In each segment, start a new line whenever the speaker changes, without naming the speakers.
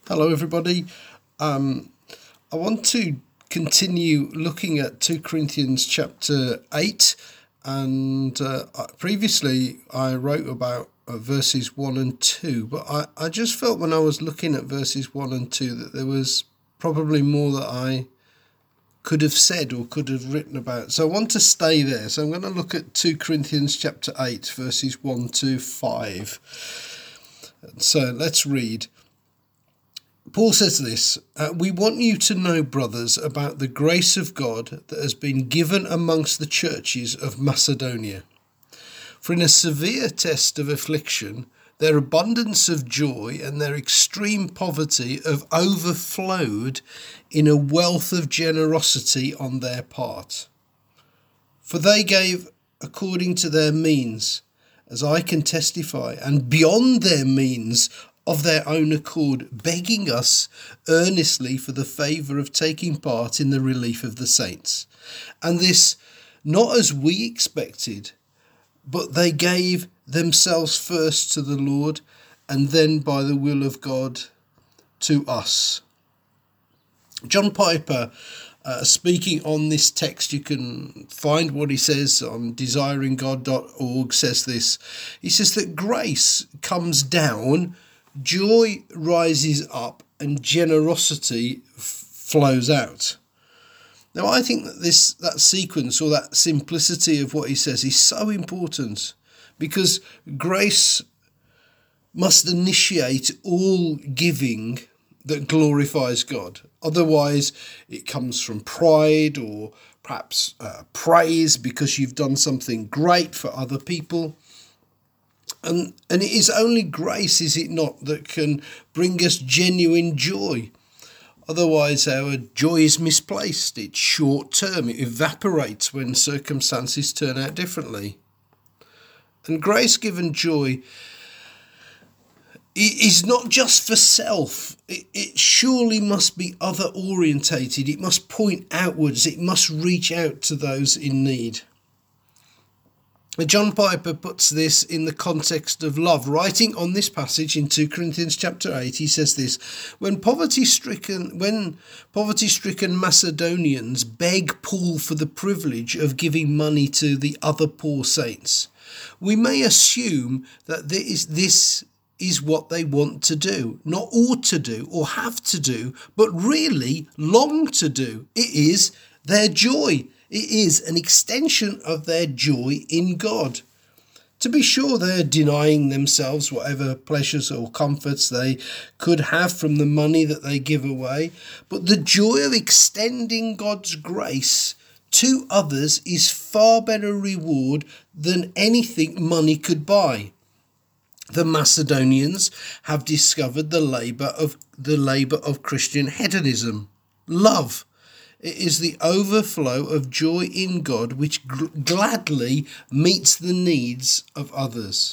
Hello, everybody. I want to continue looking at 2 Corinthians chapter 8. And previously I wrote about verses 1 and 2. But I just felt when I was looking at verses 1 and 2 that there was probably more that I could have said or could have written about. So I want to stay there. So I'm going to look at 2 Corinthians chapter 8, verses 1 to 5. So let's read. Paul says this, we want you to know, brothers, about the grace of God that has been given amongst the churches of Macedonia. For in a severe test of affliction, their abundance of joy and their extreme poverty have overflowed in a wealth of generosity on their part. For they gave according to their means, as I can testify, and beyond their means, of their own accord, begging us earnestly for the favour of taking part in the relief of the saints. And this not as we expected, but they gave themselves first to the Lord, and then by the will of God to us. John Piper, speaking on this text, you can find what he says on desiringgod.org, says this. He says that grace comes down, joy rises up, and generosity flows out. Now, I think that that sequence or that simplicity of what he says is so important, because grace must initiate all giving that glorifies God. Otherwise, it comes from pride or perhaps praise because you've done something great for other people. And it is only grace, is it not, that can bring us genuine joy. Otherwise, our joy is misplaced. It's short term. It evaporates when circumstances turn out differently. And grace-given joy is not just for self. It surely must be other-orientated. It must point outwards. It must reach out to those in need. John Piper puts this in the context of love. Writing on this passage in 2 Corinthians chapter 8, he says this, when poverty-stricken Macedonians beg Paul for the privilege of giving money to the other poor saints, we may assume that this is what they want to do, not ought to do or have to do, but really long to do. It is their joy. It is an extension of their joy in God. To be sure, they are denying themselves whatever pleasures or comforts they could have from the money that they give away, but the joy of extending God's grace to others is far better reward than anything money could buy. The Macedonians have discovered the labour of Christian hedonism, love. It is the overflow of joy in God which gladly meets the needs of others.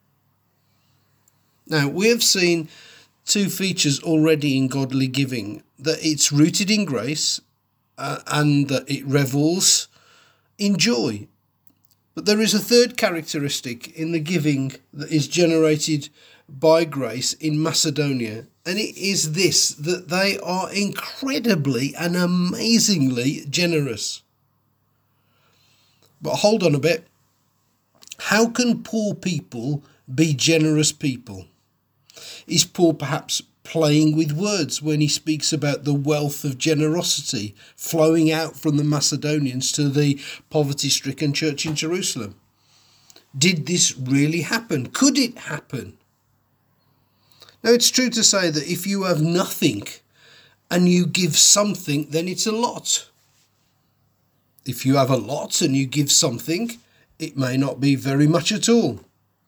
Now, we have seen two features already in godly giving, that it's rooted in grace and that it revels in joy. But there is a third characteristic in the giving that is generated by grace in Macedonia, and it is this, that they are incredibly and amazingly generous. But hold on a bit. How can poor people be generous people? Is Paul perhaps playing with words when he speaks about the wealth of generosity flowing out from the Macedonians to the poverty-stricken church in Jerusalem? Did this really happen? Could it happen? Now, it's true to say that if you have nothing and you give something, then it's a lot. If you have a lot and you give something, it may not be very much at all.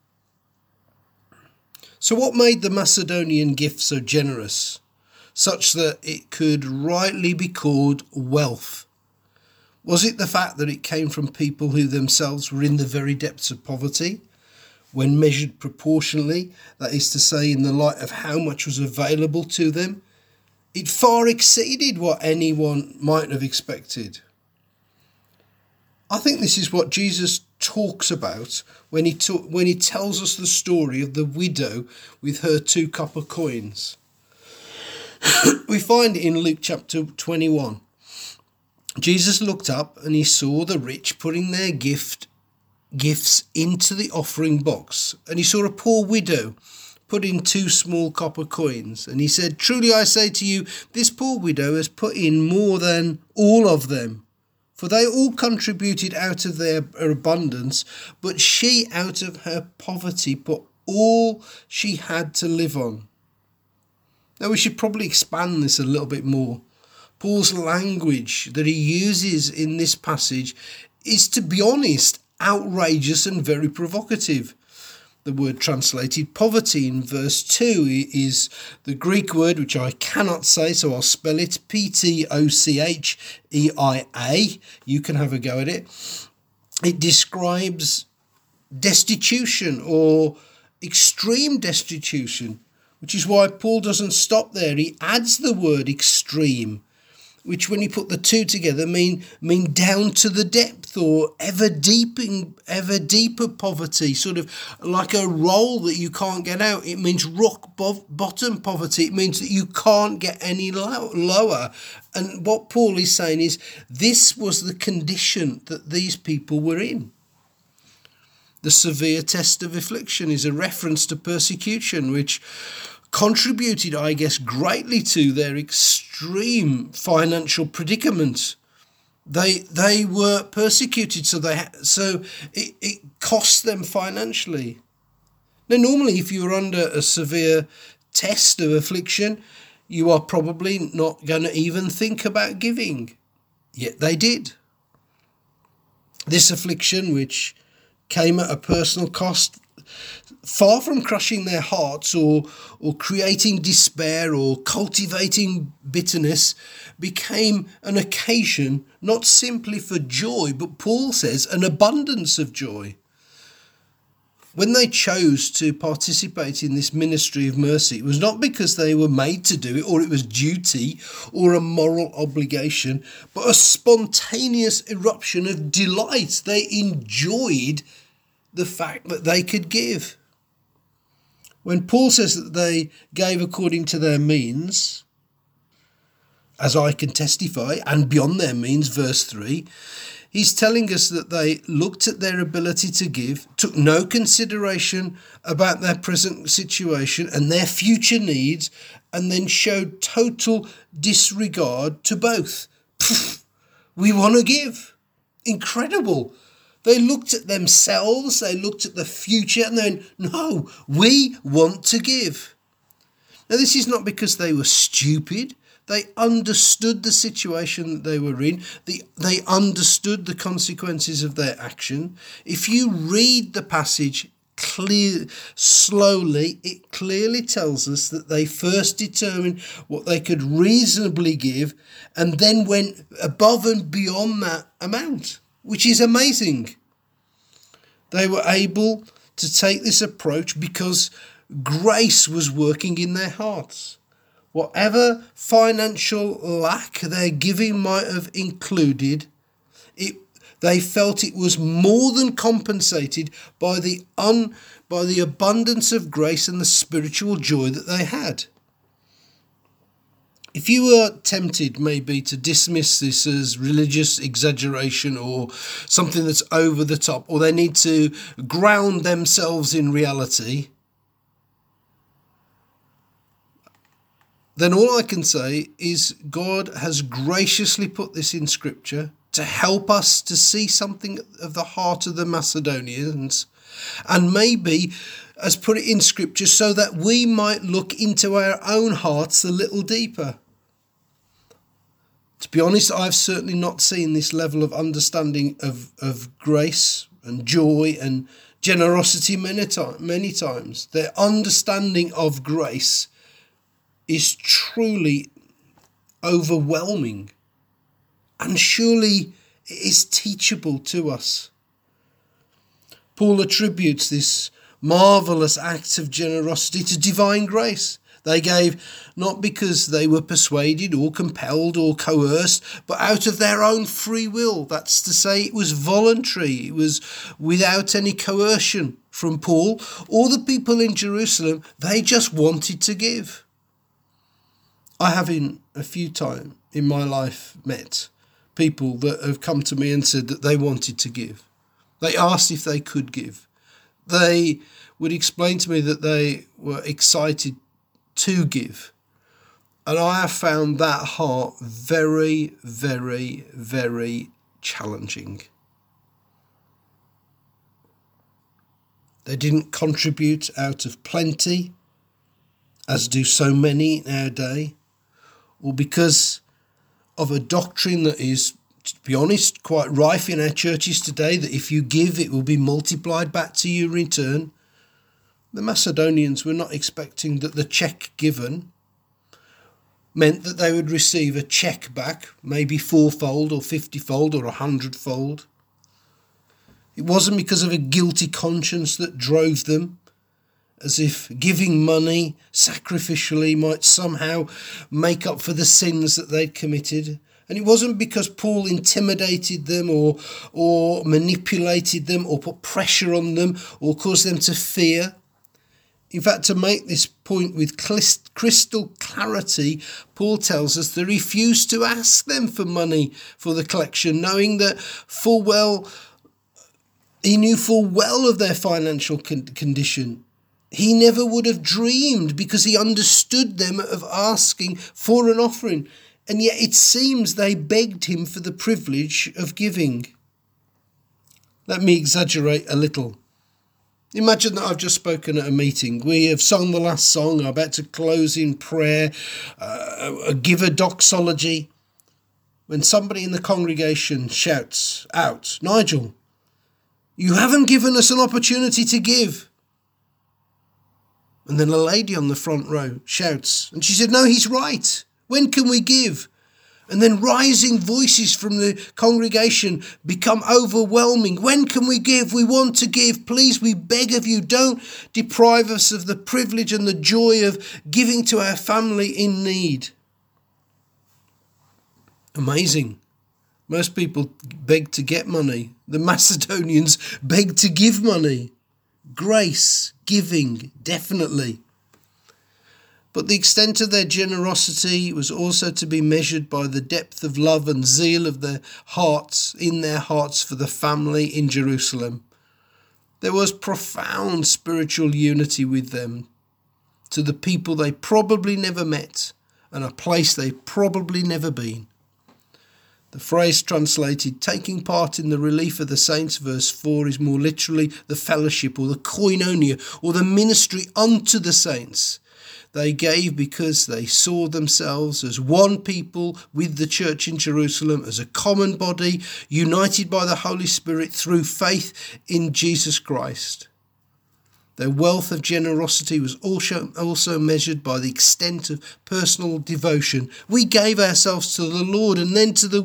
So what made the Macedonian gift so generous, such that it could rightly be called wealth? Was it the fact that it came from people who themselves were in the very depths of poverty? When measured proportionally, that is to say, in the light of how much was available to them, it far exceeded what anyone might have expected. I think this is what Jesus talks about when he tells us the story of the widow with her 2 copper coins. We find in Luke chapter 21, Jesus looked up and he saw the rich putting their gifts into the offering box, and he saw a poor widow put in 2 small copper coins, and he said, "Truly I say to you, this poor widow has put in more than all of them, for they all contributed out of their abundance, but she out of her poverty put all she had to live on." Now we should probably expand this a little bit more. Paul's language that he uses in this passage is, to be honest, outrageous and very provocative. The word translated poverty in verse 2 is the Greek word, which I cannot say, so I'll spell it, Ptocheia. You can have a go at it. It describes destitution or extreme destitution, which is why Paul doesn't stop there. He adds the word extreme, which when you put the two together mean down to the depth, or ever deeper poverty, sort of like a roll that you can't get out. It means rock bottom poverty. It means that you can't get any lower. And what Paul is saying is this was the condition that these people were in. The severe test of affliction is a reference to persecution, which contributed, I guess, greatly to their extreme financial predicament. They were persecuted, so it cost them financially. Now, normally, if you're under a severe test of affliction, you are probably not going to even think about giving. Yet they did. This affliction, which came at a personal cost, far from crushing their hearts or creating despair or cultivating bitterness, became an occasion not simply for joy, but Paul says an abundance of joy. When they chose to participate in this ministry of mercy, it was not because they were made to do it, or it was duty or a moral obligation, but a spontaneous eruption of delight. They enjoyed the fact that they could give. When Paul says that they gave according to their means, as I can testify, and beyond their means, verse 3, he's telling us that they looked at their ability to give, took no consideration about their present situation and their future needs, and then showed total disregard to both. We want to give. Incredible. They looked at themselves, they looked at the future, and then, no, we want to give. Now, this is not because they were stupid. They understood the situation that they were in. They understood the consequences of their action. If you read the passage slowly, it clearly tells us that they first determined what they could reasonably give and then went above and beyond that amount, which is amazing. They were able to take this approach because grace was working in their hearts. Whatever financial lack their giving might have included, they felt it was more than compensated by the abundance of grace and the spiritual joy that they had. If you were tempted maybe to dismiss this as religious exaggeration or something that's over the top, or they need to ground themselves in reality, then all I can say is God has graciously put this in Scripture to help us to see something of the heart of the Macedonians, and maybe has put it in Scripture so that we might look into our own hearts a little deeper. To be honest, I've certainly not seen this level of understanding of grace and joy and generosity many times. Their understanding of grace is truly overwhelming, and surely it is teachable to us. Paul attributes this marvellous act of generosity to divine grace. They gave not because they were persuaded or compelled or coerced, but out of their own free will. That's to say, it was voluntary. It was without any coercion from Paul or the people in Jerusalem. They just wanted to give. I have in a few times in my life met people that have come to me and said that they wanted to give. They asked if they could give. They would explain to me that they were excited to give. And I have found that heart very, very, very challenging. They didn't contribute out of plenty, as do so many in our day, or because of a doctrine that is, to be honest, quite rife in our churches today, that if you give, it will be multiplied back to you in return. The Macedonians were not expecting that the check given meant that they would receive a check back, maybe fourfold or 50-fold or 100-fold. It wasn't because of a guilty conscience that drove them, as if giving money sacrificially might somehow make up for the sins that they'd committed. And it wasn't because Paul intimidated them or manipulated them or put pressure on them or caused them to fear. In fact, to make this point with crystal clarity, Paul tells us they refused to ask them for money for the collection, knowing that he knew full well of their financial condition. He never would have dreamed, because he understood them, of asking for an offering. And yet it seems they begged him for the privilege of giving. Let me exaggerate a little. Imagine that I've just spoken at a meeting. We have sung the last song. I'm about to close in prayer, give a doxology, when somebody in the congregation shouts out, "Nigel, you haven't given us an opportunity to give." And then a lady on the front row shouts, and she said, "No, he's right. When can we give?" And then rising voices from the congregation become overwhelming. "When can we give? We want to give. Please, we beg of you, don't deprive us of the privilege and the joy of giving to our family in need." Amazing. Most people beg to get money. The Macedonians begged to give money. Grace, giving, definitely. But the extent of their generosity was also to be measured by the depth of love and zeal of their hearts, in their hearts for the family in Jerusalem. There was profound spiritual unity with them, to the people they probably never met and a place they probably never been. The phrase translated "taking part in the relief of the saints," verse 4, is more literally the fellowship or the koinonia or the ministry unto the saints. They gave because they saw themselves as one people with the church in Jerusalem, as a common body, united by the Holy Spirit through faith in Jesus Christ. Their wealth of generosity was also measured by the extent of personal devotion. We gave ourselves to the Lord, and then by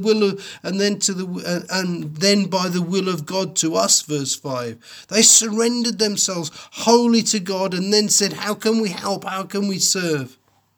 the will of God to us, verse 5. They surrendered themselves wholly to God and then said, "How can we help? How can we serve?"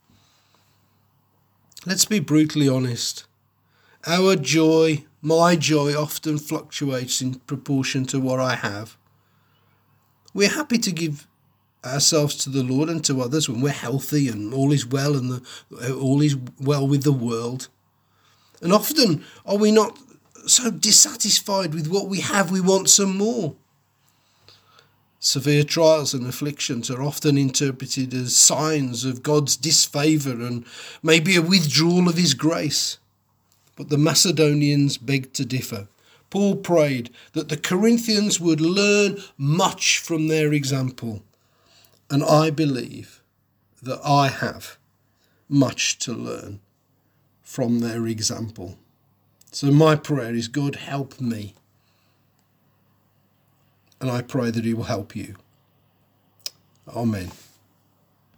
Let's be brutally honest. Our joy, my joy, often fluctuates in proportion to what I have. We're happy to give ourselves to the Lord and to others when we're healthy and all is well and all is well with the world. And often are we not so dissatisfied with what we have, we want some more. Severe trials and afflictions are often interpreted as signs of God's disfavour and maybe a withdrawal of his grace. But the Macedonians begged to differ. Paul prayed that the Corinthians would learn much from their example. And I believe that I have much to learn from their example. So my prayer is, God, help me. And I pray that he will help you. Amen.